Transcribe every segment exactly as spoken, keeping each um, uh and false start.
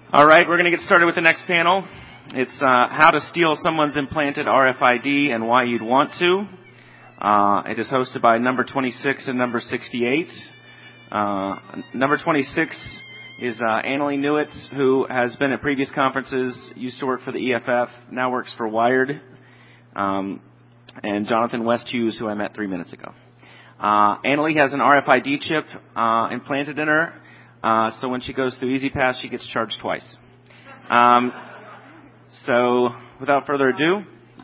All right, we're going to get started with the next panel. It's uh, how to steal someone's implanted R F I D and why you'd want to. Uh, it is hosted by number twenty-six and number sixty-eight. Uh, number twenty-six is uh, Annalee Newitz, who has been at previous conferences, used to work for the E F F, now works for Wired, um, and Jonathan West-Hughes, who I met three minutes ago. Uh, Annalee has an R F I D chip uh, implanted in her, uh, so when she goes through E-ZPass, she gets charged twice. Um, so, without further ado.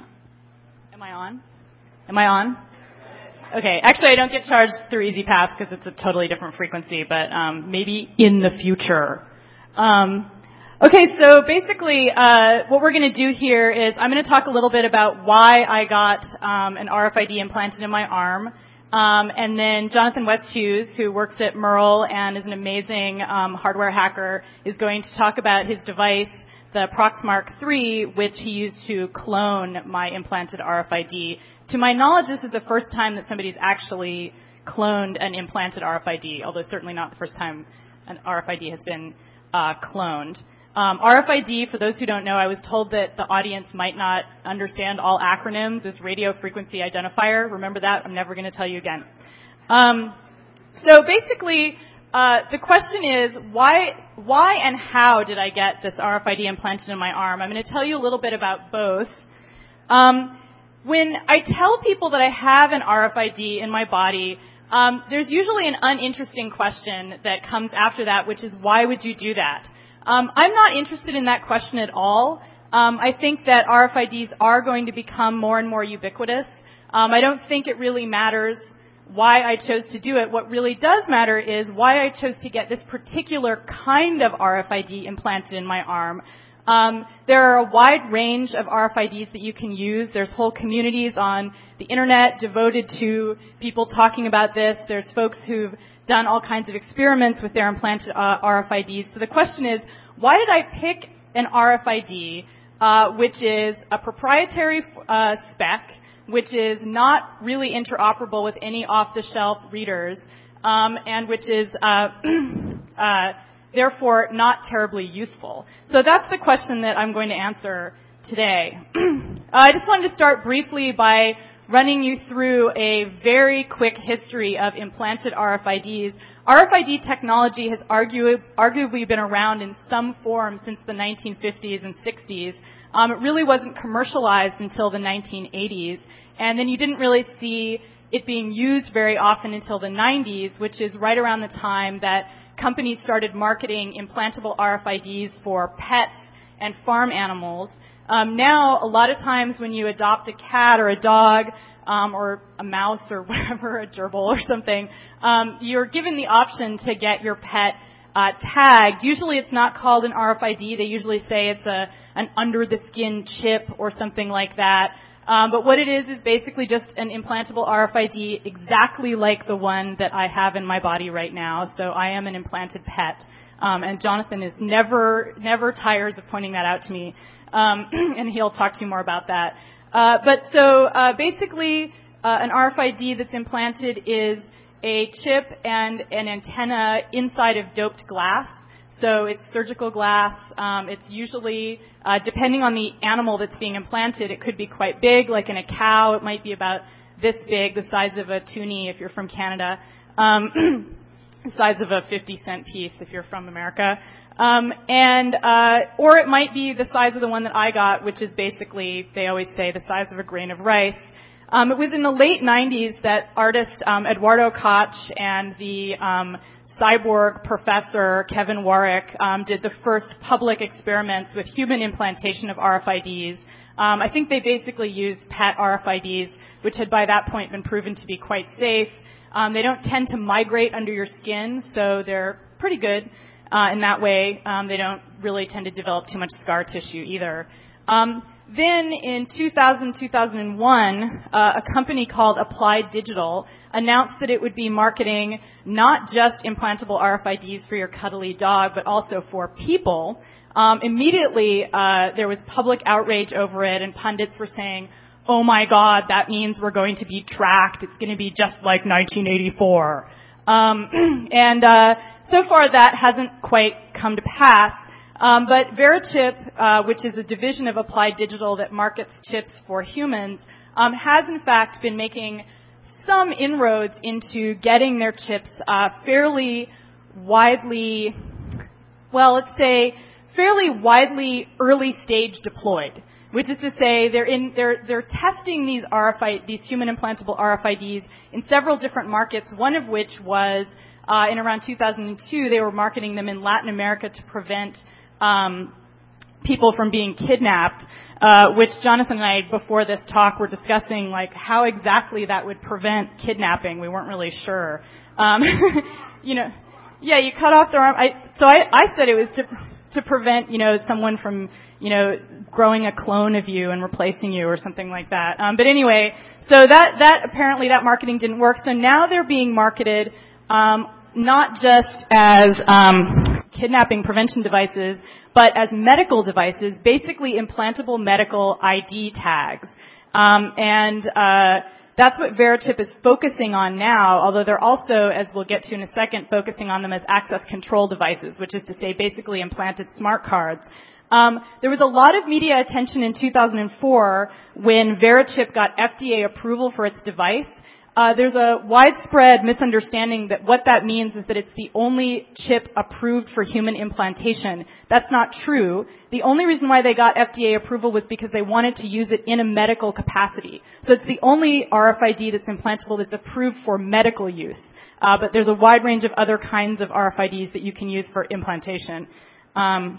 Am I on? Am I on? Okay, actually I don't get charged through E-ZPass because it's a totally different frequency, but um, maybe in the future. Um, okay, so basically uh, what we're going to do here is I'm going to talk a little bit about why I got um, an R F I D implanted in my arm. Um, and then Jonathan West-Hughes, who works at Merle and is an amazing um, hardware hacker, is going to talk about his device, the Proxmark three, which he used to clone my implanted R F I D. To my knowledge, this is the first time that somebody's actually cloned an implanted R F I D, although certainly not the first time an R F I D has been uh, cloned. Um, R F I D, for those who don't know, I was told that the audience might not understand all acronyms, is radio frequency identifier. Remember that? I'm never going to tell you again. Um, so basically, uh, the question is, why, why and how did I get this R F I D implanted in my arm? I'm going to tell you a little bit about both. Um, when I tell people that I have an R F I D in my body, um, there's usually an uninteresting question that comes after that, which is, why would you do that? Um, I'm not interested in that question at all. Um, I think that R F I Ds are going to become more and more ubiquitous. Um, I don't think it really matters why I chose to do it. What really does matter is why I chose to get this particular kind of R F I D implanted in my arm. Um, there are a wide range of R F I Ds that you can use. There's whole communities on the internet devoted to people talking about this. There's folks who've done all kinds of experiments with their implanted uh, R F I Ds. So the question is, why did I pick an R F I D, uh, which is a proprietary uh, spec, which is not really interoperable with any off-the-shelf readers, um, and which is uh, uh, therefore not terribly useful? So that's the question that I'm going to answer today. I just wanted to start briefly by running you through a very quick history of implanted R F I Ds. R F I D technology has argue, arguably been around in some form since the nineteen fifties and sixties. Um, it really wasn't commercialized until the nineteen eighties, and then you didn't really see it being used very often until the nineties, which is right around the time that companies started marketing implantable R F I Ds for pets and farm animals. Um, now, a lot of times when you adopt a cat or a dog um, or a mouse or whatever, a gerbil or something, um, you're given the option to get your pet uh, tagged. Usually it's not called an R F I D. They usually say it's a an under-the-skin chip or something like that. Um, but what it is is basically just an implantable R F I D exactly like the one that I have in my body right now. So I am an implanted pet. Um, and Jonathan is never, never tires of pointing that out to me. Um, and he'll talk to you more about that. Uh, but so uh, basically, uh, an R F I D that's implanted is a chip and an antenna inside of doped glass. So it's surgical glass. Um, it's usually, uh, depending on the animal that's being implanted, it could be quite big. Like in a cow, it might be about this big, the size of a toonie if you're from Canada, um, the size of a fifty cent piece if you're from America. Um, and, uh, or it might be the size of the one that I got, which is basically, they always say, the size of a grain of rice. Um, it was in the late nineties that artist um, Eduardo Koch and the um, cyborg professor Kevin Warwick um, did the first public experiments with human implantation of R F I Ds. Um, I think they basically used pet R F I Ds, which had by that point been proven to be quite safe. Um, they don't tend to migrate under your skin, so they're pretty good. Uh, in that way, um, they don't really tend to develop too much scar tissue either. Um, then in two thousand, two thousand one, uh, a company called Applied Digital announced that it would be marketing not just implantable R F I Ds for your cuddly dog, but also for people. Um, immediately, uh, there was public outrage over it, and pundits were saying, oh my God, that means we're going to be tracked. It's going to be just like nineteen eighty-four. Um, and uh, so far that hasn't quite come to pass. Um, but Verichip, uh, which is a division of Applied Digital that markets chips for humans, um, has in fact been making some inroads into getting their chips uh, fairly widely, well, let's say fairly widely early stage deployed. Which is to say, they're in, they're, they're testing these R F I, these human implantable R F I Ds in several different markets. One of which was, uh, in around two thousand two, they were marketing them in Latin America to prevent, um, people from being kidnapped. Uh, which Jonathan and I, before this talk, were discussing, like, how exactly that would prevent kidnapping. We weren't really sure. Um, you know, yeah, you cut off their arm. I, so I, I said it was to, to prevent, you know, someone from, you know, growing a clone of you and replacing you or something like that. Um, but anyway, so that, that apparently that marketing didn't work. So now they're being marketed, um, not just as, um, kidnapping prevention devices, but as medical devices, basically implantable medical I D tags. Um, and, uh, that's what Verichip is focusing on now, although they're also, as we'll get to in a second, focusing on them as access control devices, which is to say basically implanted smart cards. Um, there was a lot of media attention in two thousand four when Verichip got F D A approval for its device. Uh, there's a widespread misunderstanding that what that means is that it's the only chip approved for human implantation. That's not true. The only reason why they got F D A approval was because they wanted to use it in a medical capacity. So it's the only R F I D that's implantable that's approved for medical use. Uh, but there's a wide range of other kinds of R F I Ds that you can use for implantation. Um,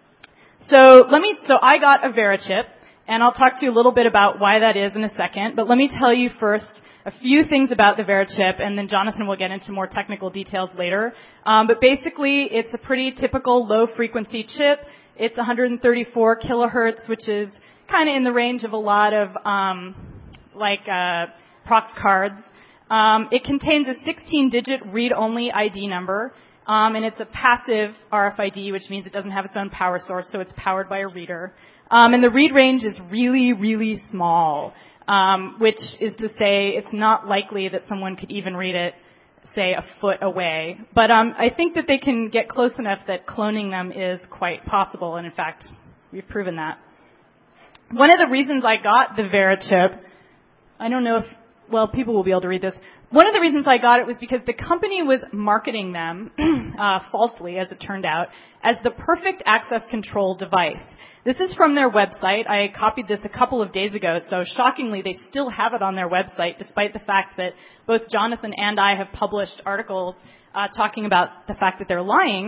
so let me, so I got a Verichip, and I'll talk to you a little bit about why that is in a second. But let me tell you first a few things about the Verichip, and then Jonathan will get into more technical details later. Um, but basically, it's a pretty typical low-frequency chip. It's one hundred thirty-four kilohertz, which is kind of in the range of a lot of um, like uh, prox cards. Um, it contains a sixteen-digit read-only I D number, um, and it's a passive R F I D, which means it doesn't have its own power source, so it's powered by a reader. Um, and the read range is really, really small. Um, which is to say it's not likely that someone could even read it, say, a foot away. But um, I think that they can get close enough that cloning them is quite possible, and in fact, we've proven that. One of the reasons I got the Verichip, I don't know if, well, people will be able to read this. One of the reasons I got it was because the company was marketing them, uh, falsely, as it turned out, as the perfect access control device. This is from their website. I copied this a couple of days ago, so shockingly, they still have it on their website, despite the fact that both Jonathan and I have published articles uh, talking about the fact that they're lying.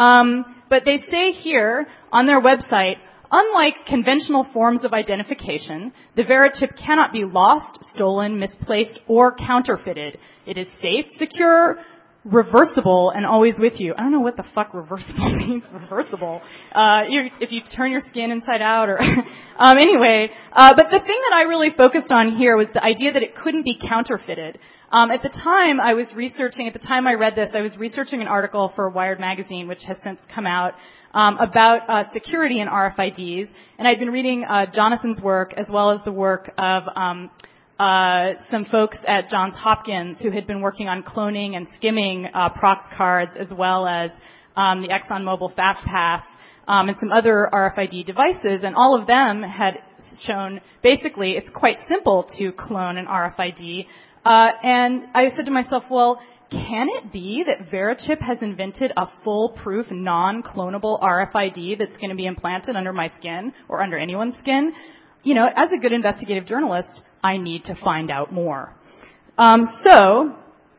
Um, but they say here on their website, unlike conventional forms of identification, the Verichip cannot be lost, stolen, misplaced, or counterfeited. It is safe, secure, reversible, and always with you. I don't know what the fuck reversible means. Reversible. Uh, if you turn your skin inside out, or um, anyway. Uh, but the thing that I really focused on here was the idea that it couldn't be counterfeited. Um, at the time, I was researching. At the time I read this, I was researching an article for Wired magazine, which has since come out, um, about uh, security in R F I Ds, and I'd been reading uh, Jonathan's work as well as the work of um, Uh, some folks at Johns Hopkins who had been working on cloning and skimming uh, prox cards, as well as um, the ExxonMobil FastPass um, and some other R F I D devices, and all of them had shown basically it's quite simple to clone an R F I D. Uh, and I said to myself, well, can it be that Verichip has invented a foolproof, non-clonable R F I D that's going to be implanted under my skin or under anyone's skin? You know, as a good investigative journalist, I need to find out more. Um, so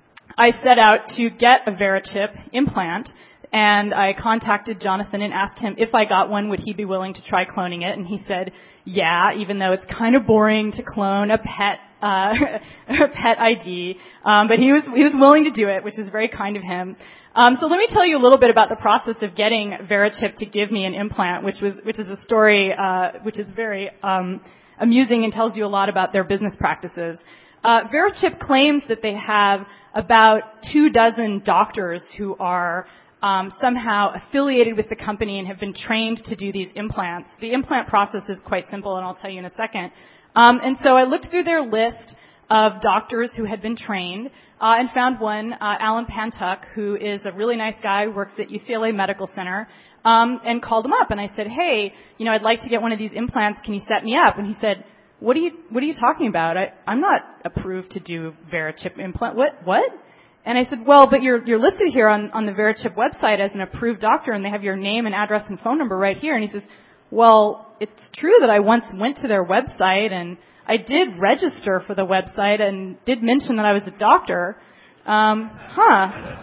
I set out to get a Verichip implant, and I contacted Jonathan and asked him if I got one, would he be willing to try cloning it? And he said, yeah, even though it's kind of boring to clone a pet, uh, a pet I D, um, but he was he was willing to do it, which is very kind of him. Um, so let me tell you a little bit about the process of getting Verichip to give me an implant, which was which is a story uh, which is very um, amusing and tells you a lot about their business practices. Uh, Verichip claims that they have about two dozen doctors who are um, somehow affiliated with the company and have been trained to do these implants. The implant process is quite simple, and I'll tell you in a second. Um, and so I looked through their list of doctors who had been trained, uh, and found one, uh, Alan Pantuck, who is a really nice guy who works at U C L A Medical Center. um, and called him up. And I said, hey, you know, I'd like to get one of these implants. Can you set me up? And he said, what are you, what are you talking about? I, I'm not approved to do Verichip implant. What, what? And I said, well, but you're, you're listed here on, on the Verichip website as an approved doctor, and they have your name and address and phone number right here. And he says, well, it's true that I once went to their website, and I did register for the website and did mention that I was a doctor. Um, huh.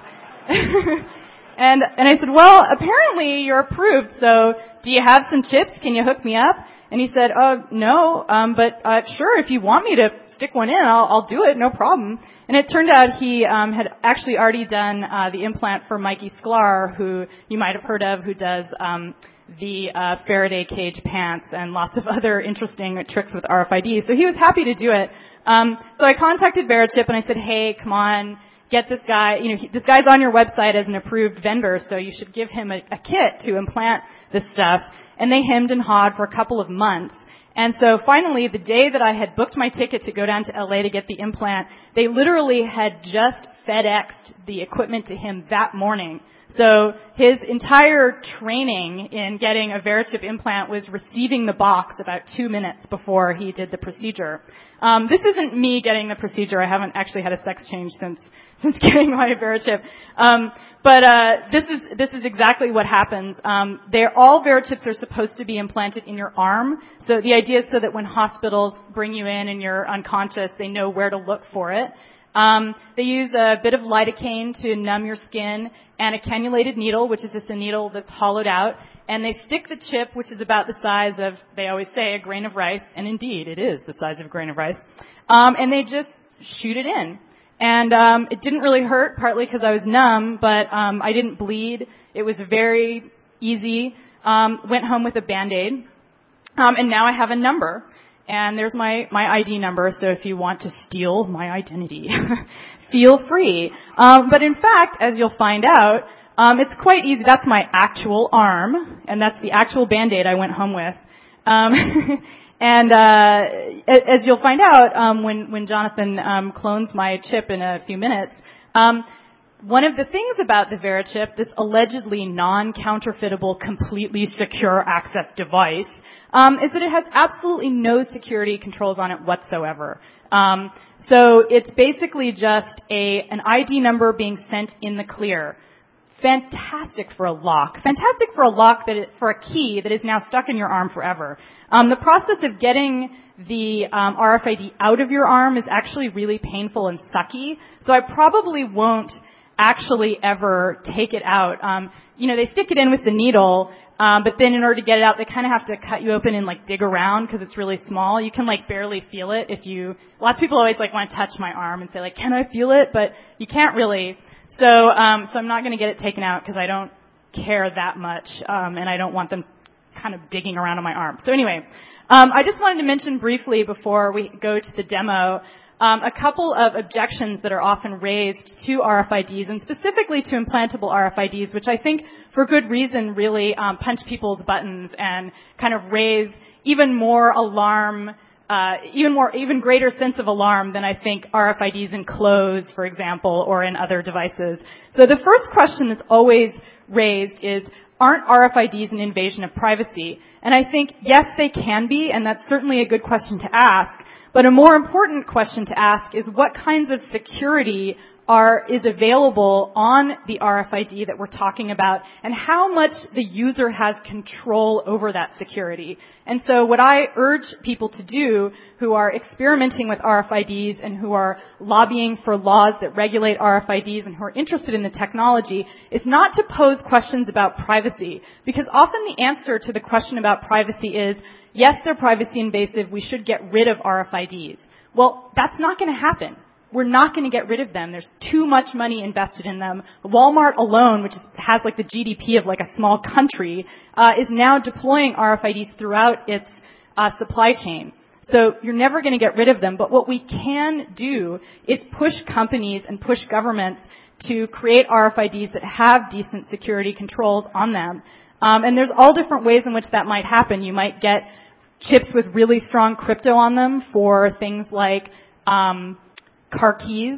and, and I said, well, apparently you're approved, so do you have some chips? Can you hook me up? And he said, oh, no, um, but uh, sure, if you want me to stick one in, I'll, I'll do it, no problem. And it turned out he um, had actually already done uh, the implant for Mikey Sklar, who you might have heard of, who does um, the uh, Faraday cage pants and lots of other interesting tricks with R F I Ds. So he was happy to do it. Um, so I contacted Verichip and I said, hey, come on, get this guy. You know, he, this guy's on your website as an approved vendor, so you should give him a, a kit to implant this stuff. And they hemmed and hawed for a couple of months. And so finally, the day that I had booked my ticket to go down to L A to get the implant, they literally had just FedExed the equipment to him that morning. So his entire training in getting a Verichip implant was receiving the box about two minutes before he did the procedure. Um, this isn't me getting the procedure. I haven't actually had a sex change since since getting my Verichip. Um, but uh, this is this is exactly what happens. Um, they're all Verichips are supposed to be implanted in your arm. So the idea is so that when hospitals bring you in and you're unconscious, they know where to look for it. Um, they use a bit of lidocaine to numb your skin and a cannulated needle, which is just a needle that's hollowed out. And they stick the chip, which is about the size of, they always say, a grain of rice. And indeed, it is the size of a grain of rice. Um, and they just shoot it in. And um, it didn't really hurt, partly because I was numb, but um, I didn't bleed. It was very easy. Um, went home with a Band-Aid. Um, and now I have a number. And there's my, my I D number, so if you want to steal my identity, feel free. Um, but in fact, as you'll find out, um, it's quite easy. That's my actual arm, and that's the actual Band-Aid I went home with. Um, and uh, as you'll find out, um, when, when Jonathan um, clones my chip in a few minutes, um, one of the things about the Verichip, this allegedly non-counterfeitable, completely secure access device, Um, is that it has absolutely no security controls on it whatsoever. Um, so it's basically just a an I D number being sent in the clear. Fantastic for a lock. Fantastic for a lock that it, for a key that is now stuck in your arm forever. Um, the process of getting the um, R F I D out of your arm is actually really painful and sucky. So I probably won't actually ever take it out. Um, you know, they stick it in with the needle. Um, but then in order to get it out, they kind of have to cut you open and like dig around because it's really small. You can like barely feel it if you, lots of people always like want to touch my arm and say like, can I feel it? But you can't really. So, um, so I'm not going to get it taken out because I don't care that much. Um, and I don't want them kind of digging around on my arm. So anyway, um, I just wanted to mention briefly before we go to the demo, Um, a couple of objections that are often raised to R F I Ds and specifically to implantable R F I Ds, which I think for good reason really um, punch people's buttons and kind of raise even more alarm, uh, even more, even greater sense of alarm than I think R F I Ds in clothes, for example, or in other devices. So the first question that's always raised is, aren't R F I Ds an invasion of privacy? And I think, yes, they can be, and that's certainly a good question to ask. But a more important question to ask is what kinds of security are, is available on the R F I D that we're talking about and how much the user has control over that security. And so what I urge people to do who are experimenting with R F I Ds and who are lobbying for laws that regulate R F I Ds and who are interested in the technology is not to pose questions about privacy, because often the answer to the question about privacy is, yes, they're privacy invasive. We should get rid of R F I Ds. Well, that's not going to happen. We're not going to get rid of them. There's too much money invested in them. Walmart alone, which is, has like the G D P of like a small country, uh, is now deploying R F I Ds throughout its uh, supply chain. So you're never going to get rid of them. But what we can do is push companies and push governments to create R F I Ds that have decent security controls on them. Um, and there's all different ways in which that might happen. You might get chips with really strong crypto on them for things like um, car keys.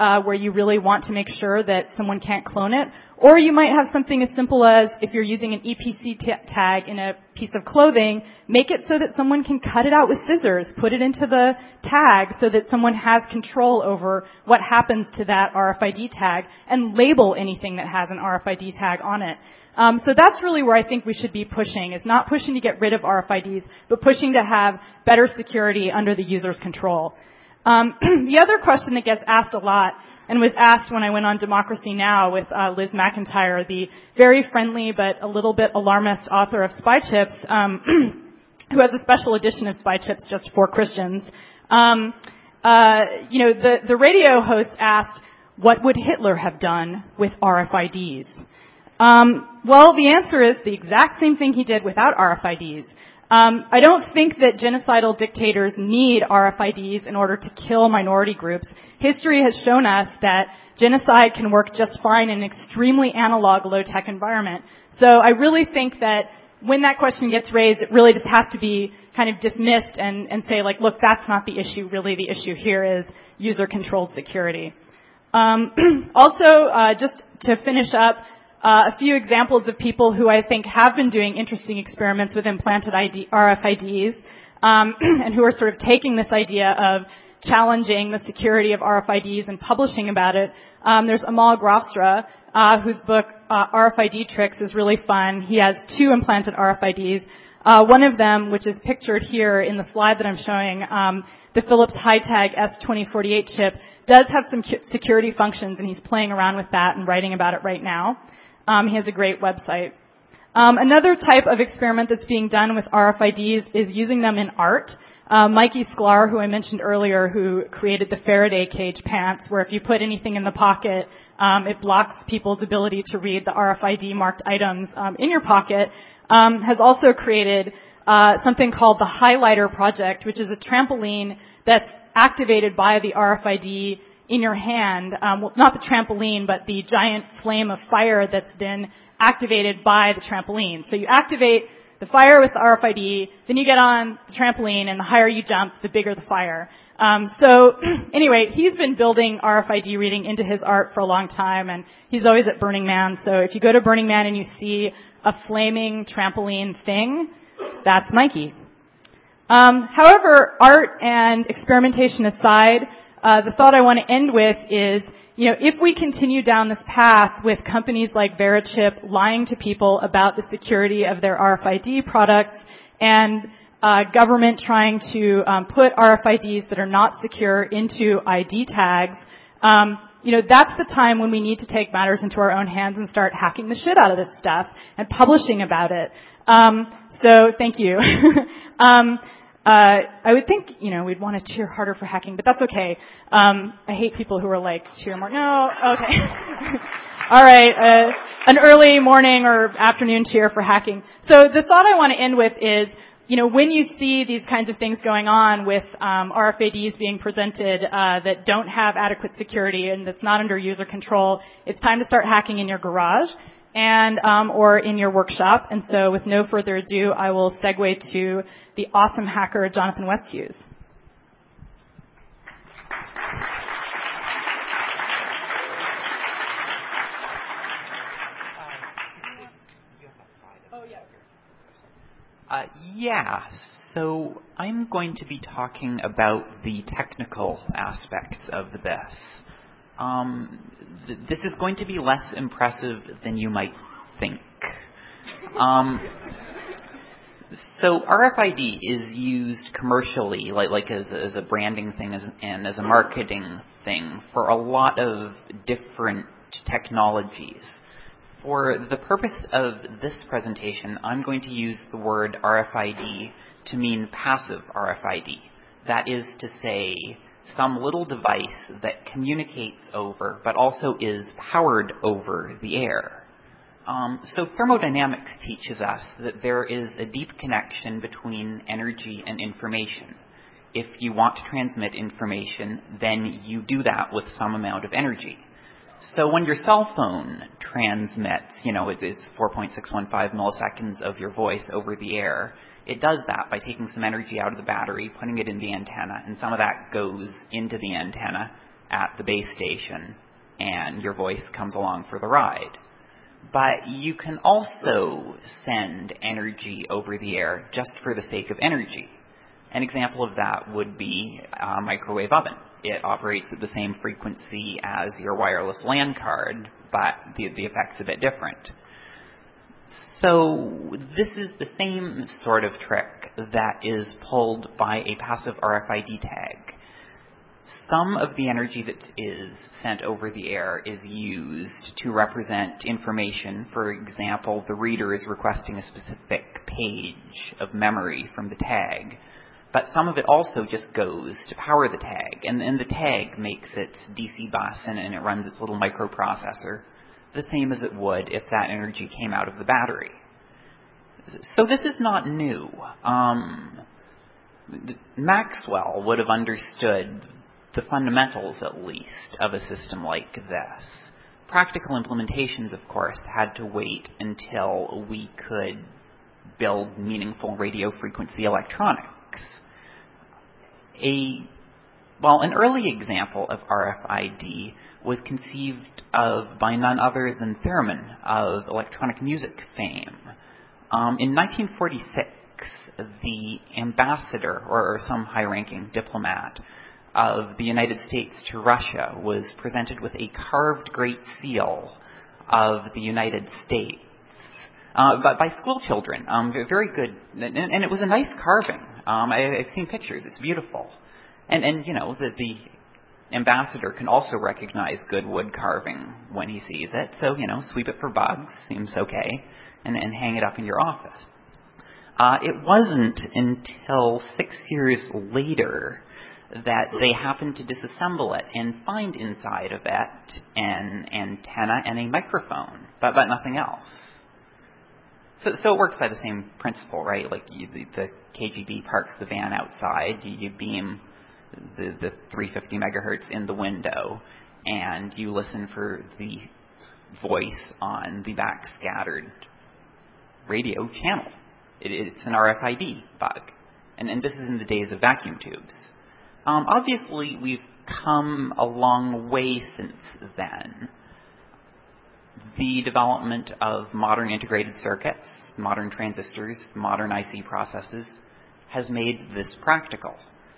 uh, where you really want to make sure that someone can't clone it. Or you might have something as simple as, if you're using an E P C t- tag in a piece of clothing, make it so that someone can cut it out with scissors, put it into the tag so that someone has control over what happens to that R F I D tag, and label anything that has an R F I D tag on it. Um, so that's really where I think we should be pushing, is not pushing to get rid of R F I Ds, but pushing to have better security under the user's control. Um, the other question that gets asked a lot, and was asked when I went on Democracy Now! With uh, Liz McIntyre, the very friendly but a little bit alarmist author of Spy Chips, um, who has a special edition of Spy Chips just for Christians. Um, uh, you know, the, the radio host asked, what would Hitler have done with R F I Ds? Um, well, the answer is the exact same thing he did without R F I Ds. Um, I don't think that genocidal dictators need R F I Ds in order to kill minority groups. History has shown us that genocide can work just fine in an extremely analog, low-tech environment. So I really think that when that question gets raised, it really just has to be kind of dismissed and, and say, like, look, that's not the issue. Really, the issue here is user-controlled security. Um, also, uh, just to finish up, Uh, a few examples of people who I think have been doing interesting experiments with implanted I D, R F I Ds, um, and who are sort of taking this idea of challenging the security of R F I Ds and publishing about it. Um, there's Amal Grafstra, uh, whose book uh, R F I D Tricks is really fun. He has two implanted R F I Ds. Uh, one of them, which is pictured here in the slide that I'm showing, um, the Philips HiTag S twenty forty-eight chip, does have some security functions, and he's playing around with that and writing about it right now. Um, he has a great website. Um, another type of experiment that's being done with R F I Ds is using them in art. Uh, Mikey Sklar, who I mentioned earlier, who created the Faraday cage pants, where if you put anything in the pocket, um, it blocks people's ability to read the R F I D marked items um, in your pocket, um, has also created uh, something called the Highlighter Project, which is a trampoline that's activated by the R F I D in your hand, um, well, not the trampoline, but the giant flame of fire that's been activated by the trampoline. So you activate the fire with the R F I D, then you get on the trampoline, and the higher you jump, the bigger the fire. Um, so anyway, he's been building R F I D reading into his art for a long time, and he's always at Burning Man. So if you go to Burning Man and you see a flaming trampoline thing, that's Mikey. Um, however, art and experimentation aside, Uh, the thought I want to end with is, you know, if we continue down this path with companies like Verichip lying to people about the security of their R F I D products, and uh, government trying to um, put R F I Ds that are not secure into I D tags, um, you know, that's the time when we need to take matters into our own hands and start hacking the shit out of this stuff and publishing about it. Um, so thank you. um, Uh, I would think, you know, we'd want to cheer harder for hacking, but that's okay. Um, I hate people who are like, cheer more. No, okay. All right, uh, an early morning or afternoon cheer for hacking. So the thought I want to end with is, you know, when you see these kinds of things going on with um, R F I Ds being presented uh, that don't have adequate security and that's not under user control, it's time to start hacking in your garage and um, or in your workshop. And so with no further ado, I will segue to the awesome hacker, Jonathan Westhuse. Uh, yeah, so I'm going to be talking about the technical aspects of this. Um, th- this is going to be less impressive than you might think. Um, so R F I D is used commercially, like, like as, as a branding thing as, and as a marketing thing for a lot of different technologies. For the purpose of this presentation, I'm going to use the word R F I D to mean passive R F I D. That is to say, some little device that communicates over, but also is powered over the air. Um, so thermodynamics teaches us that there is a deep connection between energy and information. If you want to transmit information, then you do that with some amount of energy. So when your cell phone transmits, you know, it's four point six one five milliseconds of your voice over the air, it does that by taking some energy out of the battery, putting it in the antenna, and some of that goes into the antenna, at the base station, and your voice comes along for the ride. But you can also send energy over the air just for the sake of energy. An example of that would be a microwave oven. It operates at the same frequency as your wireless LAN card, but the, the effect's a bit different. So this is the same sort of trick that is pulled by a passive R F I D tag. Some of the energy that is sent over the air is used to represent information. For example, the reader is requesting a specific page of memory from the tag. But some of it also just goes to power the tag. And, and the tag makes its D C bus and, and it runs its little microprocessor, the same as it would if that energy came out of the battery. So this is not new. Um, Maxwell would have understood the fundamentals, at least, of a system like this. Practical implementations, of course, had to wait until we could build meaningful radio frequency electronics. A, well, an early example of R F I D was conceived of by none other than Theremin of electronic music fame. Um, in nineteen forty-six, the ambassador, or, or some high-ranking diplomat, of the United States to Russia was presented with a carved Great Seal of the United States uh, by, by school children. Um, very good, and, and it was a nice carving. Um, I, I've seen pictures. It's beautiful. And, and you know, the, the ambassador can also recognize good wood carving when he sees it. So, you know, sweep it for bugs. Seems okay. And, and hang it up in your office. Uh, it wasn't until six years later that they happened to disassemble it and find inside of it an antenna and a microphone, but, but nothing else. So, so it works by the same principle, right? Like you, the, the K G B parks the van outside, you, you beam the, the three hundred fifty megahertz in the window, and you listen for the voice on the backscattered radio channel. It, it's an R F I D bug. And, and this is in the days of vacuum tubes. Um, obviously, we've come a long way since then. The development of modern integrated circuits, modern transistors, modern I C processes has made this practical.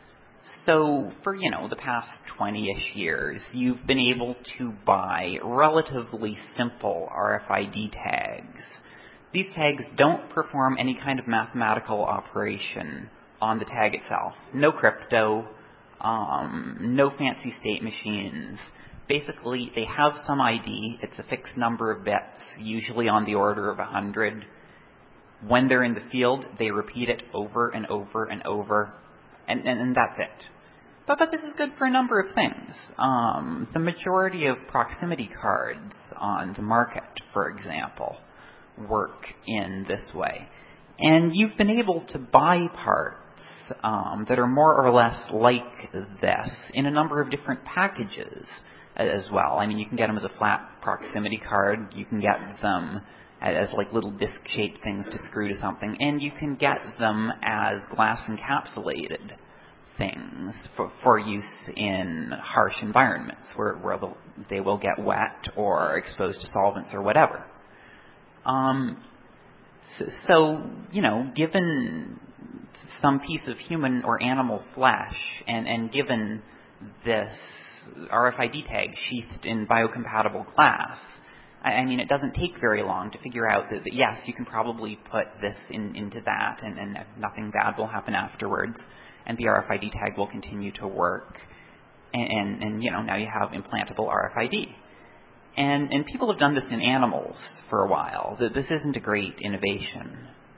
So for, you know, the past twenty-ish years, you've been able to buy relatively simple R F I D tags. These tags don't perform any kind of mathematical operation on the tag itself. No crypto, um, no fancy state machines. Basically, they have some I D. It's a fixed number of bits, usually on the order of one hundred. When they're in the field, they repeat it over and over and over, and, and, and that's it. But, but this is good for a number of things. Um, the majority of proximity cards on the market, for example, work in this way. And you've been able to buy parts um, that are more or less like this in a number of different packages as well. I mean, you can get them as a flat proximity card. You can get them as like little disc-shaped things to screw to something. And you can get them as glass-encapsulated things for, for use in harsh environments where, where they will get wet or exposed to solvents or whatever. Um, so, so, you know, given some piece of human or animal flesh and, and given this R F I D tag sheathed in biocompatible glass, I, I mean, it doesn't take very long to figure out that, that yes, you can probably put this in, into that and, and nothing bad will happen afterwards, and the R F I D tag will continue to work. And, and, and you know, now you have implantable R F I D. And, and people have done this in animals for a while. This isn't a great innovation.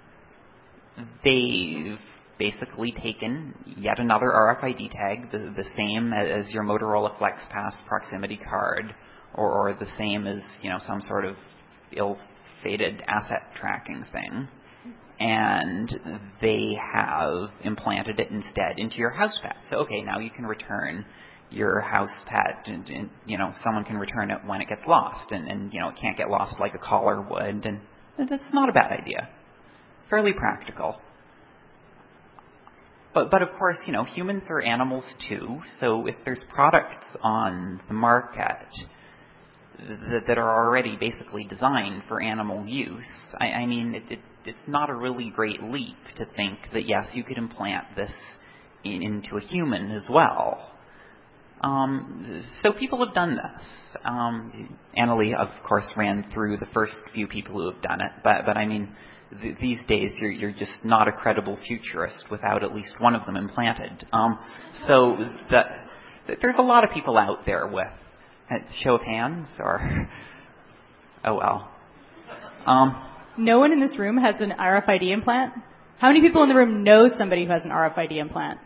They've basically taken yet another R F I D tag, the, the same as your Motorola FlexPass proximity card, or, or the same as, you know, some sort of ill-fated asset tracking thing, and they have implanted it instead into your house pet. So, okay, now you can return your house pet, and, and you know, someone can return it when it gets lost, and, and you know, it can't get lost like a collar would, and that's not a bad idea. Fairly practical. But, but of course, you know, humans are animals too, so if there's products on the market that, that are already basically designed for animal use, I, I mean, it, it, it's not a really great leap to think that, yes, you could implant this in, into a human as well. Um, so people have done this. Um, Annalee, of course, ran through the first few people who have done it, but, but I mean, th- these days you're, you're just not a credible futurist without at least one of them implanted. Um, so the, th- there's a lot of people out there with, uh, show of hands, or, oh well. Um, no one in this room has an R F I D implant? How many people in the room know somebody who has an R F I D implant?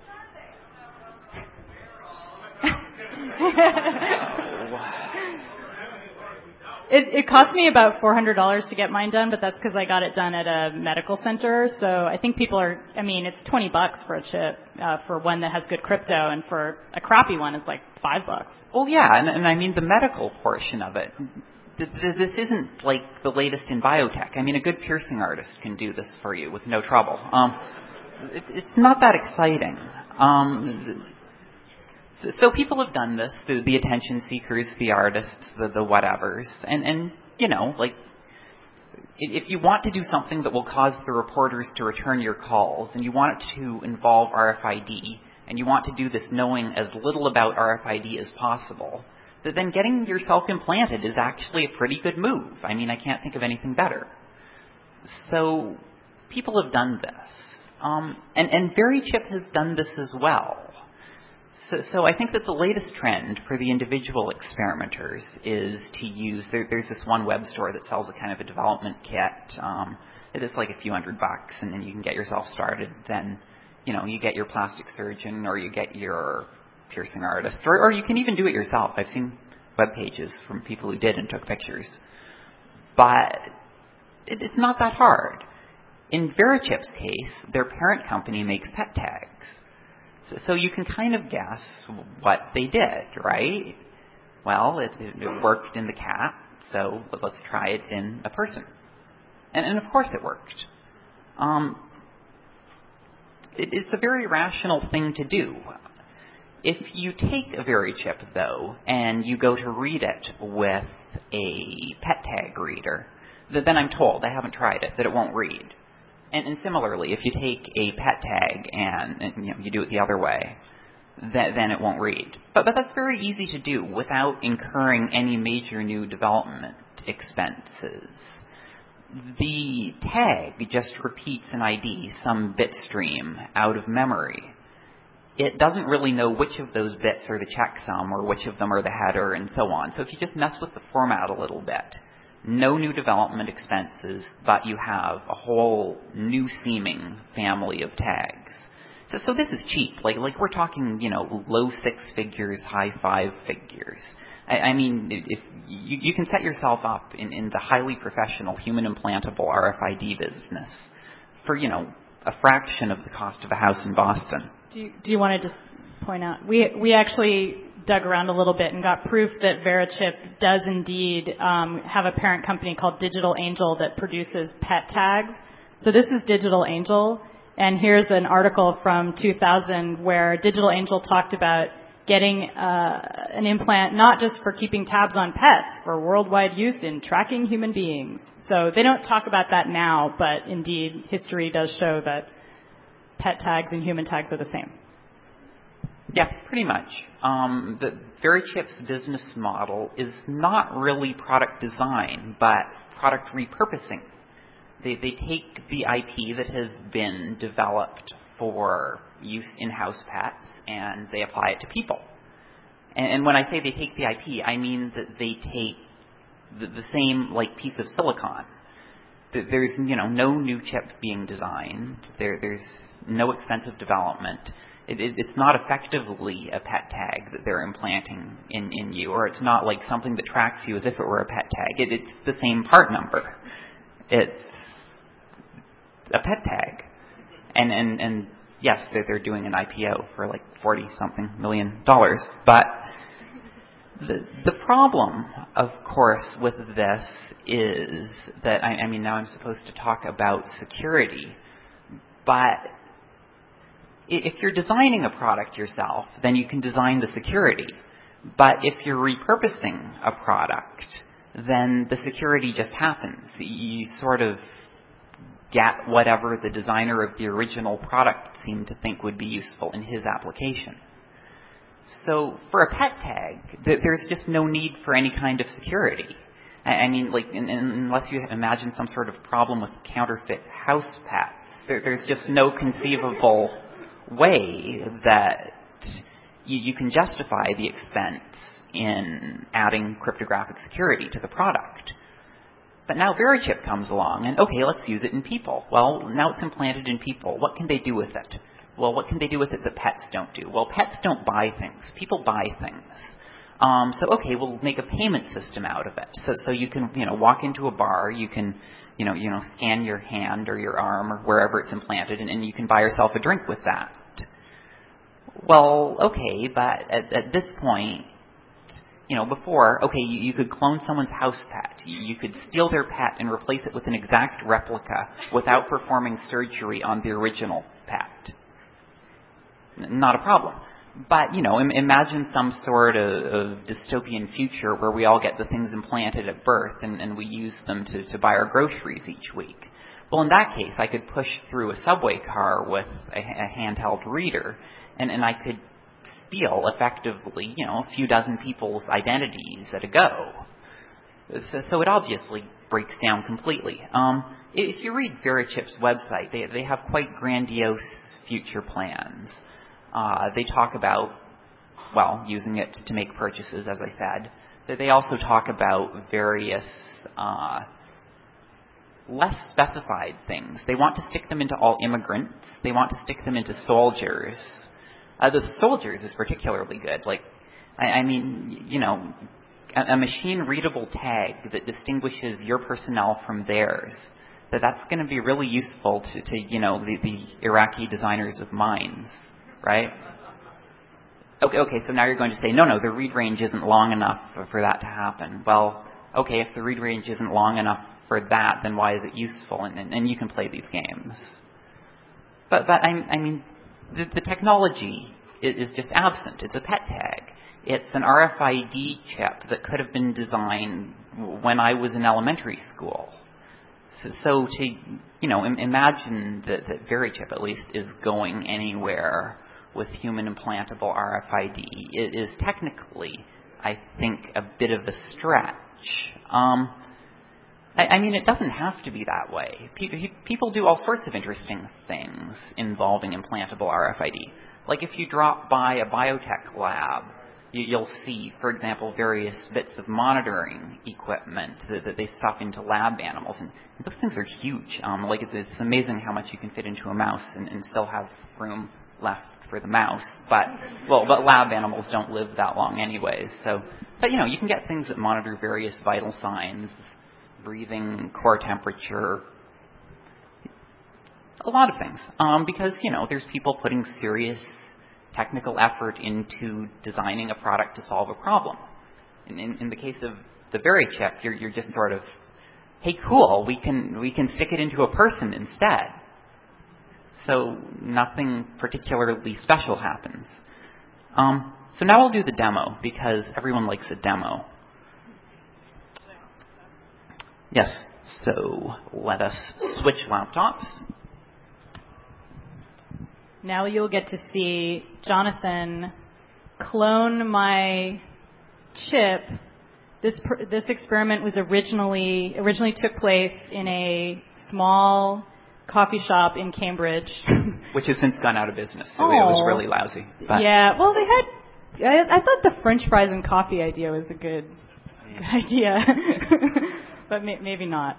it, it cost me about four hundred dollars to get mine done, but that's because I got it done at a medical center. So I think people are, I mean, it's twenty bucks for a chip, uh, for one that has good crypto, and for a crappy one, it's like five bucks. Well, yeah, and, and I mean, the medical portion of it, th- th- this isn't like the latest in biotech. I mean, a good piercing artist can do this for you with no trouble. Um, it, it's not that exciting. Um, So people have done this, the, the attention seekers, the artists, the, the whatevers. And, and, you know, like, if you want to do something that will cause the reporters to return your calls, and you want it to involve R F I D, and you want to do this knowing as little about R F I D as possible, then getting yourself implanted is actually a pretty good move. I mean, I can't think of anything better. So people have done this. Um, and, and VeriChip has done this as well. So, so I think that the latest trend for the individual experimenters is to use, there, there's this one web store that sells a kind of a development kit. Um, it's like a few hundred bucks, and then you can get yourself started. Then, you know, you get your plastic surgeon, or you get your piercing artist, or, or you can even do it yourself. I've seen web pages from people who did and took pictures. But it, it's not that hard. In VeriChip's case, their parent company makes pet tags. So, so you can kind of guess what they did, right? Well, it, it, it worked in the cat, so let's try it in a person. And, and of course it worked. Um, it, it's a very rational thing to do. If you take a VeriChip, though, and you go to read it with a pet tag reader, then I'm told, I haven't tried it, that it won't read. And, and similarly, if you take a pet tag and, and you know, you do it the other way, that, then it won't read. But, but that's very easy to do without incurring any major new development expenses. The tag just repeats an I D, some bit stream, out of memory. It doesn't really know which of those bits are the checksum or which of them are the header and so on. So if you just mess with the format a little bit, no new development expenses, but you have a whole new seeming family of tags. So, so this is cheap. Like, like we're talking, you know, low six figures, high five figures. I, I mean, if you, you can set yourself up in, in the highly professional human implantable R F I D business for, you know, a fraction of the cost of a house in Boston. Do you, do you want to just point out? We we actually dug around a little bit and got proof that VeriChip does indeed um, have a parent company called Digital Angel that produces pet tags. So this is Digital Angel, and here's an article from two thousand where Digital Angel talked about getting uh, an implant not just for keeping tabs on pets, for worldwide use in tracking human beings. So they don't talk about that now, but indeed history does show that pet tags and human tags are the same. Yeah, pretty much. Um, the VeriChip's business model is not really product design, but product repurposing. They, they take the I P that has been developed for use in house pets and they apply it to people. And, and when I say they take the I P, I mean that they take the, the same like piece of silicon. There's you know no new chip being designed. There, there's no expensive development. It, it, it's not effectively a pet tag that they're implanting in, in you, or it's not like something that tracks you as if it were a pet tag. It, it's the same part number. It's a pet tag. And, and, and yes, they're, they're doing an I P O for like forty-something million dollars. But the, the problem, of course, with this is that, I, I mean, now I'm supposed to talk about security, but If you're designing a product yourself, then you can design the security. But if you're repurposing a product, then the security just happens. You sort of get whatever the designer of the original product seemed to think would be useful in his application. So for a pet tag, there's just no need for any kind of security. I mean, like, unless you imagine some sort of problem with counterfeit house pets, there's just no conceivable way that you, you can justify the expense in adding cryptographic security to the product. But now Verichip comes along, and okay, let's use it in people. Well, now it's implanted in people. What can they do with it? Well, what can they do with it that pets don't do? Well, pets don't buy things. People buy things. Um, so, okay, we'll make a payment system out of it. So, so you can, you know, walk into a bar, you can, you know, you know, scan your hand or your arm or wherever it's implanted, and, and you can buy yourself a drink with that. Well, okay, but at, at this point, you know, before, okay, you, you could clone someone's house pet. You, you could steal their pet and replace it with an exact replica without performing surgery on the original pet. N- not a problem. But, you know, im- imagine some sort of, of dystopian future where we all get the things implanted at birth and, and we use them to, to buy our groceries each week. Well, in that case, I could push through a subway car with a, a handheld reader, and, and I could steal, effectively, you know, a few dozen people's identities at a go. So, so it obviously breaks down completely. Um, if you read Verichip's website, they, they have quite grandiose future plans. Uh, they talk about, well, using it to make purchases, as I said. They also talk about various uh, less specified things. They want to stick them into all immigrants. They want to stick them into soldiers. Uh, the soldiers is particularly good. Like, I, I mean, you know, a, a machine-readable tag that distinguishes your personnel from theirs. That that's going to be really useful to, to you know, the, the Iraqi designers of mines. Right? Okay, okay, so now you're going to say, no, no, the read range isn't long enough for, for that to happen. Well, okay, if the read range isn't long enough for that, then why is it useful? And, and, and you can play these games. But, but I, I mean, the, the technology is, is just absent. It's a pet tag. It's an R F I D chip that could have been designed when I was in elementary school. So, so to, you know, im- imagine that, that Verichip, at least, is going anywhere with human implantable R F I D. It is technically, I think, a bit of a stretch. Um, I, I mean, it doesn't have to be that way. Pe- people do all sorts of interesting things involving implantable R F I D. Like if you drop by a biotech lab, you, you'll see, for example, various bits of monitoring equipment that, that they stuff into lab animals. And those things are huge. Um, like it's, it's amazing how much you can fit into a mouse and, and still have room left for the mouse, but well, but lab animals don't live that long anyways. So, but you know, you can get things that monitor various vital signs, breathing, core temperature, a lot of things. Um, because you know, there's people putting serious technical effort into designing a product to solve a problem. In, in, in the case of the Verichip, you're you're just sort of, hey, cool, we can we can stick it into a person instead. So nothing particularly special happens. Um, so now I'll do the demo, because everyone likes a demo. Yes, so let us switch laptops. Now you'll get to see Jonathan clone my chip. This per, this experiment was originally originally took place in a small coffee shop in Cambridge, which has since gone out of business. So oh. It was really lousy. But. Yeah, well, they had. I, I thought the French fries and coffee idea was a good, good idea, but may, maybe not.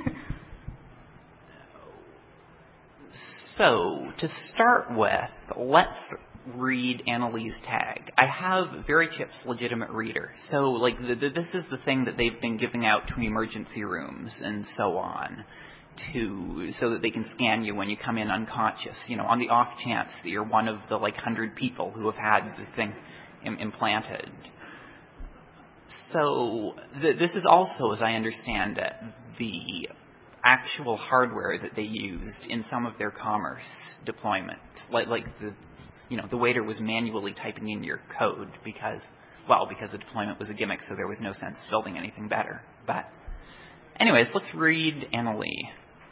So to start with, let's read Annalise tag. I have Verichip's legitimate reader. So like the, the, this is the thing that they've been giving out to emergency rooms and so on, to so that they can scan you when you come in unconscious, you know, on the off chance that you're one of the like hundred people who have had the thing im- implanted. So th- this is also, as I understand it, the actual hardware that they used in some of their commerce deployments. like like the you know the waiter was manually typing in your code because well because the deployment was a gimmick, so there was no sense building anything better. But anyways, let's read Annalee.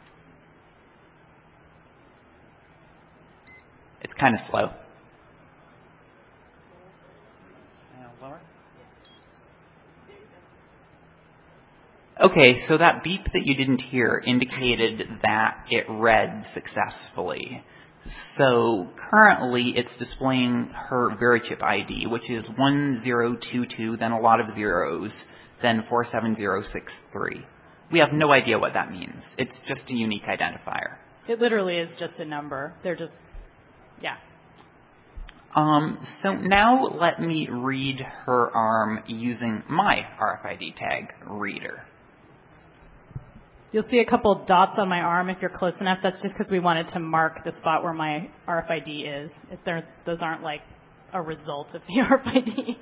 It's kind of slow. Lower. Okay, so that beep that you didn't hear indicated that it read successfully. So currently it's displaying her Verichip I D, which is one zero two two, then a lot of zeros, then four seven zero six three. We have no idea what that means. It's just a unique identifier. It literally is just a number. They're just, yeah. Um, so now let me read her arm using my R F I D tag reader. You'll see a couple dots on my arm if you're close enough. That's just because we wanted to mark the spot where my R F I D is. If there's, those aren't like a result of the R F I D.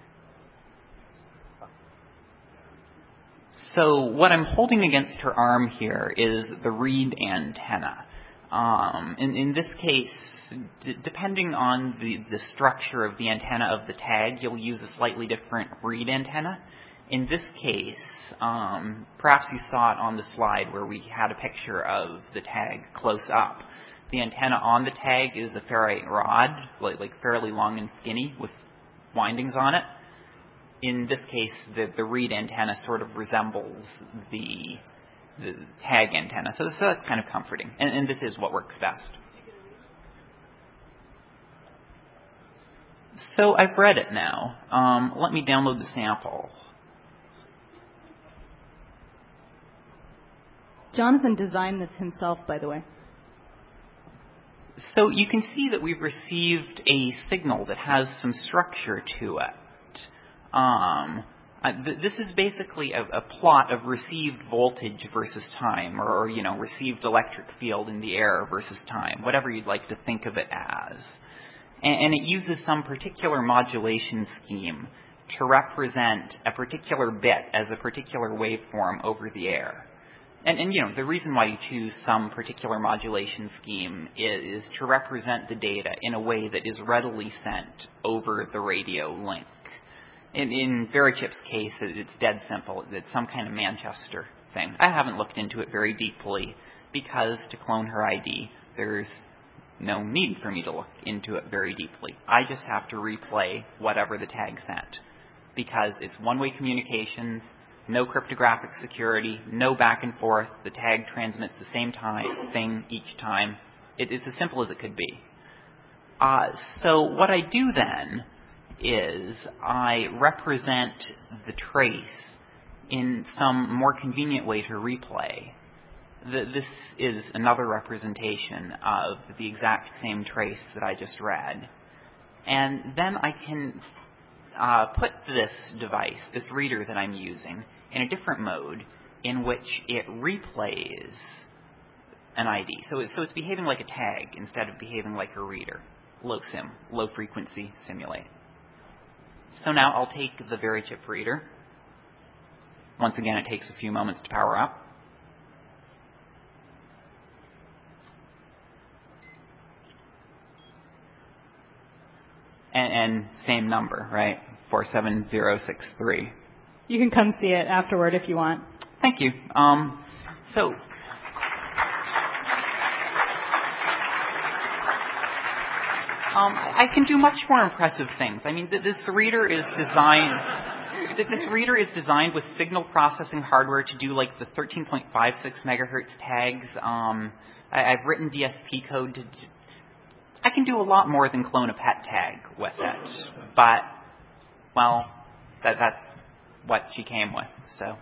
So what I'm holding against her arm here is the read antenna. Um, in, in this case, d- depending on the, the structure of the antenna of the tag, you'll use a slightly different read antenna. In this case, um, perhaps you saw it on the slide where we had a picture of the tag close up. The antenna on the tag is a ferrite rod, like, like fairly long and skinny with windings on it. In this case, the, the read antenna sort of resembles the, the tag antenna. So, so that's kind of comforting. And, and this is what works best. So I've read it now. Um, let me download the sample. Jonathan designed this himself, by the way. So you can see that we've received a signal that has some structure to it. Um, uh, th- this is basically a, a plot of received voltage versus time, or, or, you know, received electric field in the air versus time, whatever you'd like to think of it as. And, and it uses some particular modulation scheme to represent a particular bit as a particular waveform over the air. And, and, you know, the reason why you choose some particular modulation scheme is, is to represent the data in a way that is readily sent over the radio link. In, in Verichip's case, it's dead simple. It's some kind of Manchester thing. I haven't looked into it very deeply because to clone her I D, there's no need for me to look into it very deeply. I just have to replay whatever the tag sent because it's one-way communications, no cryptographic security, no back and forth. The tag transmits the same time thing each time. It, it's as simple as it could be. Uh, so what I do then is I represent the trace in some more convenient way to replay. The, this is another representation of the exact same trace that I just read. And then I can uh, put this device, this reader that I'm using, in a different mode in which it replays an I D. So, it, so it's behaving like a tag instead of behaving like a reader. Low sim, low frequency simulate. So now I'll take the Verichip reader. Once again, it takes a few moments to power up. And, and same number, right? four seven zero six three. You can come see it afterward if you want. Thank you. Um, so, um, I can do much more impressive things. I mean, this reader is designed. This reader is designed with signal processing hardware to do like the thirteen point five six megahertz tags. Um, I, I've written D S P code to. I can do a lot more than clone a pet tag with it, but well, that, that's what she came with. So.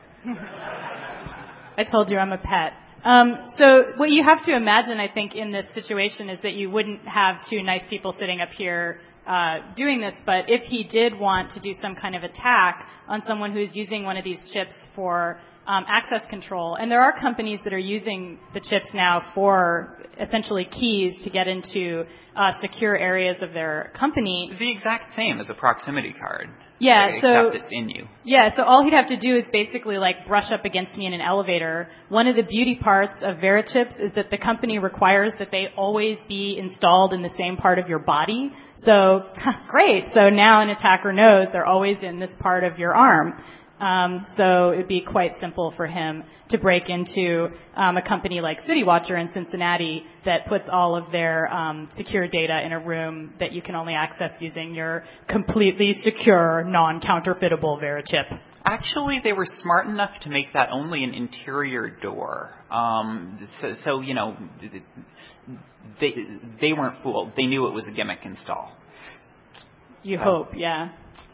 I told you I'm a pet. Um, so what you have to imagine, I think, in this situation is that you wouldn't have two nice people sitting up here uh, doing this, but if he did want to do some kind of attack on someone who's using one of these chips for um, access control, and there are companies that are using the chips now for essentially keys to get into uh, secure areas of their company. The exact same as a proximity card. Yeah, except so it's in you. Yeah, so all he'd have to do is basically like brush up against me in an elevator. One of the beauty parts of Verichips is that the company requires that they always be installed in the same part of your body. So great. So now an attacker knows they're always in this part of your arm. Um, so it'd be quite simple for him to break into um, a company like CityWatcher in Cincinnati that puts all of their um, secure data in a room that you can only access using your completely secure, non-counterfeitable Verichip. Actually, they were smart enough to make that only an interior door. Um, so, so, you know, they they weren't fooled. They knew it was a gimmick install. You so. hope, yeah.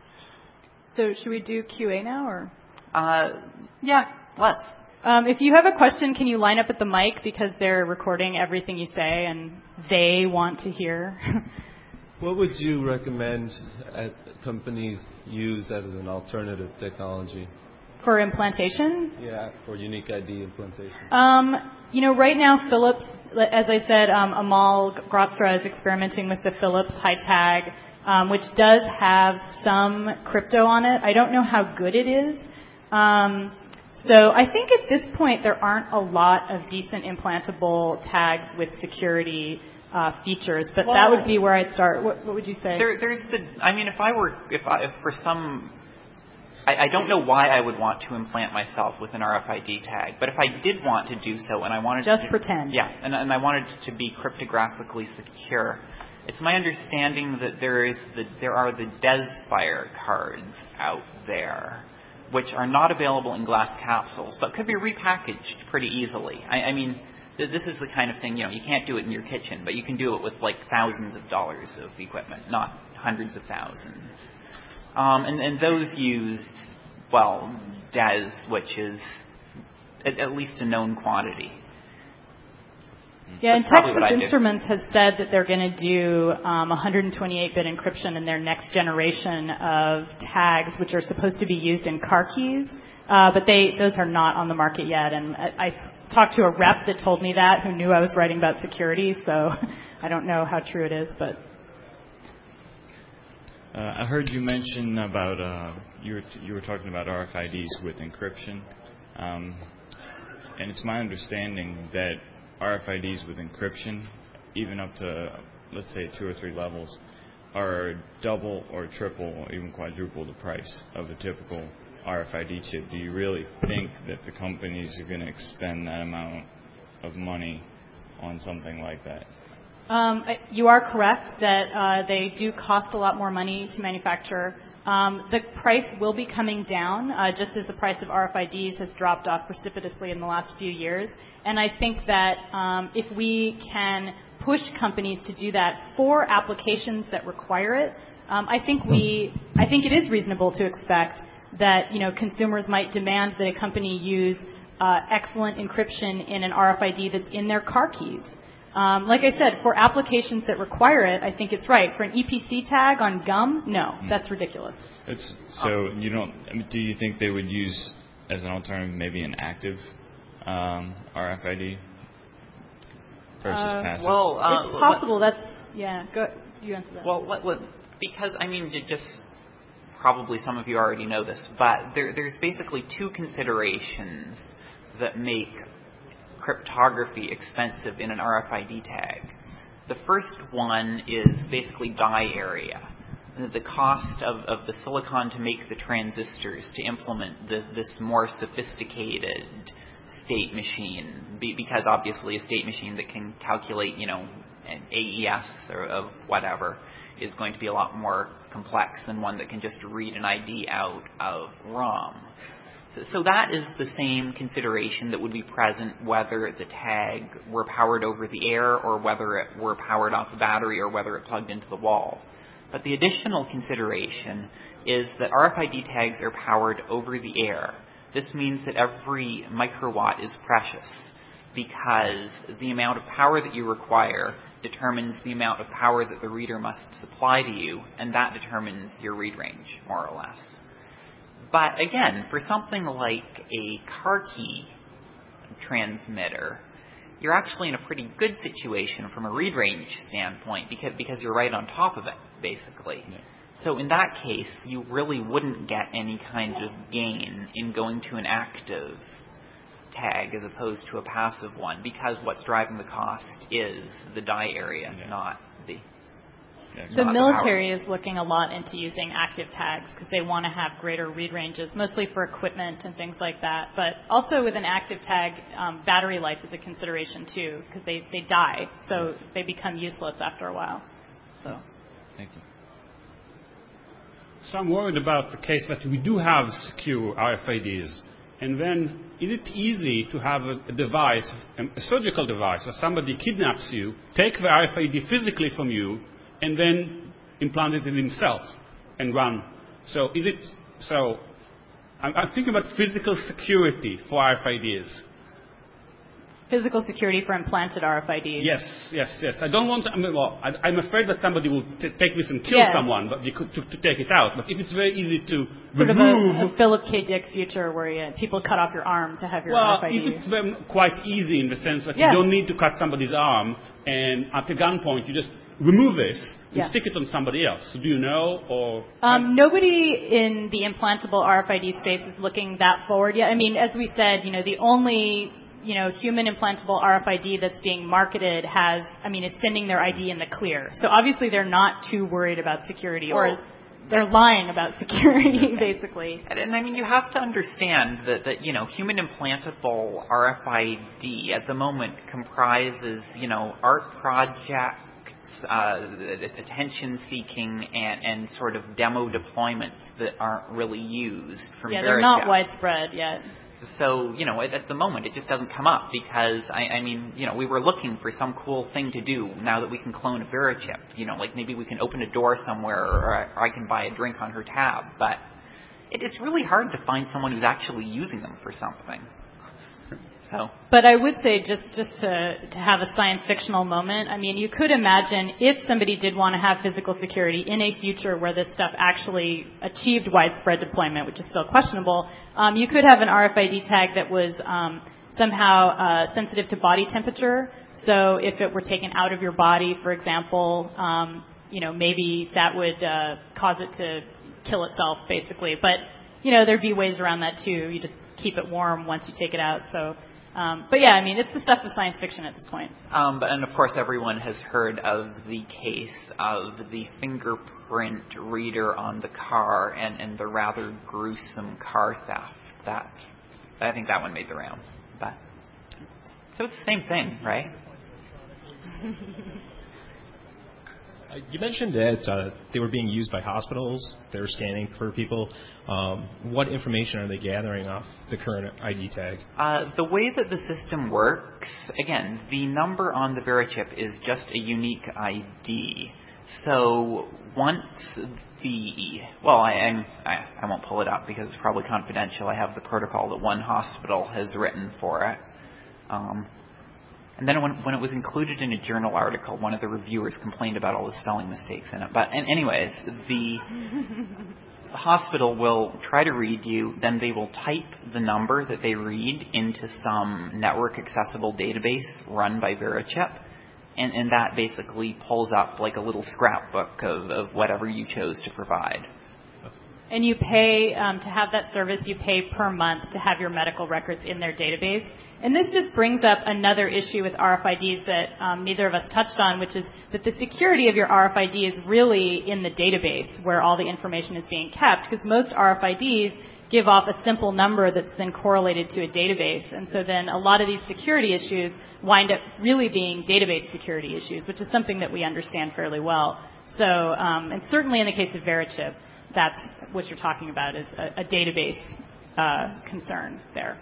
So should we do Q A now, or? Uh, yeah, let's. Um, if you have a question, can you line up at the mic because they're recording everything you say and they want to hear? What would you recommend at companies use as an alternative technology? For implantation? Yeah, for unique I D implantation. Um, you know, right now Philips, as I said, um, Amal Grostra is experimenting with the Philips HiTag, um, which does have some crypto on it. I don't know how good it is. Um, so I think at this point there aren't a lot of decent implantable tags with security uh, features, but well, that would be where I'd start. What, what would you say? There, there's the. I mean, if I were, if, I, if for some, I, I don't know why I would want to implant myself with an R F I D tag, but if I did want to do so, and I wanted just to, pretend, yeah, and, and I wanted to be cryptographically secure. It's my understanding that there is the, there are the DesFire cards out there, which are not available in glass capsules, but could be repackaged pretty easily. I, I mean, th- this is the kind of thing, you know, you can't do it in your kitchen, but you can do it with like thousands of dollars of equipment, not hundreds of thousands. Um, and, and those use, well, Des, which is at, at least a known quantity. Yeah, and Texas Instruments has said that they're going to do um, one twenty-eight bit encryption in their next generation of tags, which are supposed to be used in car keys, uh, but they those are not on the market yet. And I, I talked to a rep that told me that, who knew I was writing about security, so I don't know how true it is, but. Uh, I heard you mention about uh, you were t- you were talking about R F I Ds with encryption, um, and it's my understanding that R F I Ds with encryption, even up to, let's say, two or three levels, are double or triple or even quadruple the price of a typical R F I D chip. Do you really think that the companies are going to expend that amount of money on something like that? Um, you are correct that uh, they do cost a lot more money to manufacture. Um, the price will be coming down, uh, just as the price of R F I Ds has dropped off precipitously in the last few years. And I think that um, if we can push companies to do that for applications that require it, um, I think we, I think it is reasonable to expect that, you know, consumers might demand that a company use uh, excellent encryption in an R F I D that's in their car keys. Um, like I said, for applications that require it, I think it's right. For an E P C tag on gum, no, that's ridiculous. It's, so you don't. I mean, do you think they would use as an alternative maybe an active um, R F I D versus uh, passive? Well, uh, it's possible. Let, that's yeah. Go. You answer that. Well, let, let, because I mean, just probably some of you already know this, but there, there's basically two considerations that make cryptography expensive in an R F I D tag. The first one is basically die area. The cost of, of the silicon to make the transistors to implement the, this more sophisticated state machine, be, because obviously a state machine that can calculate, you know, an A E S or of whatever is going to be a lot more complex than one that can just read an I D out of ROM. So, so that is the same consideration that would be present whether the tag were powered over the air or whether it were powered off a battery or whether it plugged into the wall. But the additional consideration is that R F I D tags are powered over the air. This means that every microwatt is precious because the amount of power that you require determines the amount of power that the reader must supply to you, and that determines your read range, more or less. But again, for something like a car key transmitter, you're actually in a pretty good situation from a read range standpoint because because you're right on top of it, basically. Yeah. So in that case, you really wouldn't get any kind of gain in going to an active tag as opposed to a passive one, because what's driving the cost is the die area, yeah. not the... The military is looking a lot into using active tags because they want to have greater read ranges, mostly for equipment and things like that. But also with an active tag, um, battery life is a consideration too, because they, they die, so they become useless after a while. So, thank you. So I'm worried about the case that we do have secure R F I Ds, and then is it easy to have a, a device, a surgical device, where somebody kidnaps you, take the R F I D physically from you, and then implant it in himself and run. So is it, so I'm, I'm thinking about physical security for R F I Ds. Physical security for implanted R F I Ds. Yes, yes, yes. I don't want to, I mean, well, I, I'm afraid that somebody will t- take this and kill yeah. someone, but you could, to, to take it out. But if it's very easy to sort remove... of a, a Philip K. Dick future where you, people cut off your arm to have your well, R F I D. Well, if it's very, quite easy in the sense that yeah. you don't need to cut somebody's arm, and at a gunpoint you just remove this and yeah. stick it on somebody else. So do you know, or... Um, nobody in the implantable R F I D space is looking that forward yet. I mean, as we said, you know, the only, you know, human implantable R F I D that's being marketed has, I mean, is sending their I D in the clear. So obviously they're not too worried about security, well, or they're lying about security, basically. And, and I mean, you have to understand that, that, you know, human implantable R F I D at the moment comprises, you know, art projects, Uh, attention-seeking and, and sort of demo deployments that aren't really used from Yeah, Verichip. they're not widespread yet. So, you know, at, at the moment, it just doesn't come up because, I, I mean, you know, we were looking for some cool thing to do now that we can clone a Verichip. You know, like maybe we can open a door somewhere, or I, or I can buy a drink on her tab. But it, it's really hard to find someone who's actually using them for something. So. But I would say, just, just to, to have a science fictional moment, I mean, you could imagine if somebody did want to have physical security in a future where this stuff actually achieved widespread deployment, which is still questionable, um, you could have an R F I D tag that was um, somehow uh, sensitive to body temperature. So if it were taken out of your body, for example, um, you know, maybe that would uh, cause it to kill itself, basically. But, you know, there'd be ways around that, too. You just keep it warm once you take it out, so... Um, but yeah, I mean, it's the stuff of science fiction at this point. Um, but and of course, everyone has heard of the case of the fingerprint reader on the car and, and the rather gruesome car theft. That I think that one made the rounds. But so it's the same thing, right? Uh, you mentioned that uh, they were being used by hospitals. They were scanning for people. Um, what information are they gathering off the current I D tags? Uh, the way that the system works, again, the number on the Verichip is just a unique I D. So once the, well, I, I'm, I, I won't pull it up because it's probably confidential. I have the protocol that one hospital has written for it. Um, And then when, when it was included in a journal article, one of the reviewers complained about all the spelling mistakes in it. But and anyways, the hospital will try to read you, then they will type the number that they read into some network-accessible database run by Verichip, and, and that basically pulls up like a little scrapbook of, of whatever you chose to provide. And you pay, um, to have that service, you pay per month to have your medical records in their database. And this just brings up another issue with R F I Ds that um, neither of us touched on, which is that the security of your R F I D is really in the database where all the information is being kept, because most R F I Ds give off a simple number that's then correlated to a database. And so then a lot of these security issues wind up really being database security issues, which is something that we understand fairly well. So, um, and certainly in the case of Verichip, that's what you're talking about, is a, a database uh, concern there.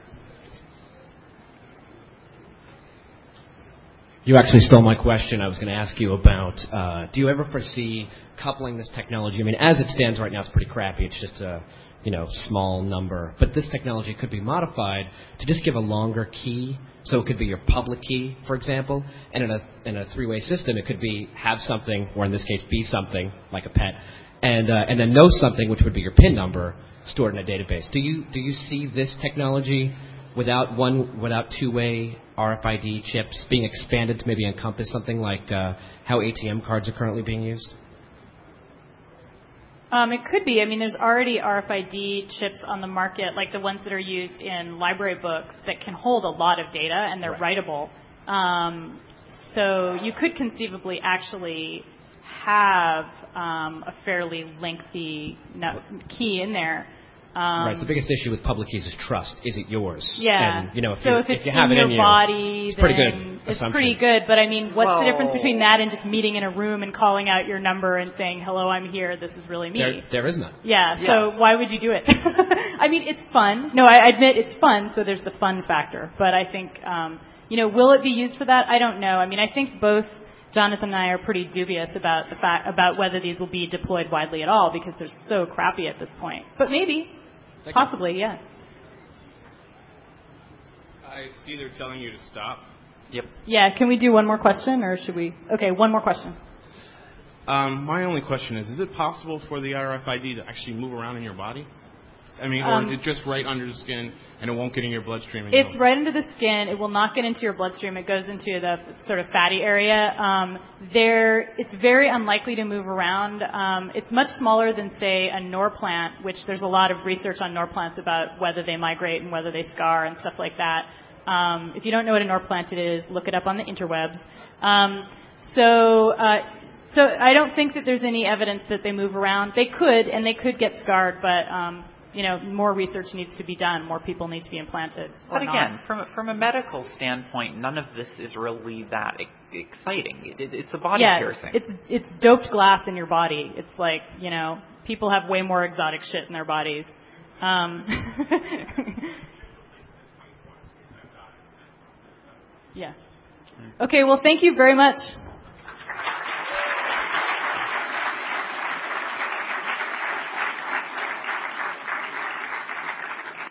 You actually stole my question. I was going to ask you about, uh, do you ever foresee coupling this technology? I mean, as it stands right now, it's pretty crappy. It's just a, you know, small number. But this technology could be modified to just give a longer key. So it could be your public key, for example. And in a, in a three-way system, it could be have something, or in this case, be something, like a pet, and uh, and then know something, which would be your PIN number, stored in a database. Do you do you see this technology without one without two-way R F I D chips being expanded to maybe encompass something like uh, how A T M cards are currently being used? Um, it could be. I mean, there's already R F I D chips on the market, like the ones that are used in library books that can hold a lot of data and they're right. writable. Um, so you could conceivably actually have um, a fairly lengthy no- key in there. Um, right. The biggest issue with public keys is trust. Is it yours? Yeah. And, you know, if, so you, if it's if you have in it your in body, you, it's pretty good. It's assumption. pretty good. But I mean, what's well, the difference between that and just meeting in a room and calling out your number and saying, "Hello, I'm here. This is really me." There, there is none. Yeah. Yeah. So why would you do it? I mean, it's fun. No, I admit it's fun. So there's the fun factor. But I think, um, you know, will it be used for that? I don't know. I mean, I think both Jonathan and I are pretty dubious about the fact about whether these will be deployed widely at all because they're so crappy at this point. But maybe. Thank Possibly, you. yeah. I see they're telling you to stop. Yep. Yeah, can we do one more question, or should we? Okay, one more question. Um, my only question is, is it possible for the R F I D to actually move around in your body? I mean, Um, or is it just right under the skin and it won't get in your bloodstream? It's right under the skin. It will not get into your bloodstream. It goes into the sort of fatty area. Um, there, it's very unlikely to move around. Um, it's much smaller than, say, a Norplant, which there's a lot of research on Norplants about whether they migrate and whether they scar and stuff like that. Um, if you don't know what a Norplant it is, look it up on the interwebs. Um, so, uh, so I don't think that there's any evidence that they move around. They could, and they could get scarred, but um, you know, more research needs to be done. More people need to be implanted. But again, not. from a, from a medical standpoint, none of this is really that e- exciting. It, it, it's a body yeah, piercing. it's it's doped glass in your body. It's like, you know, people have way more exotic shit in their bodies. Um, yeah. Okay. Well, thank you very much.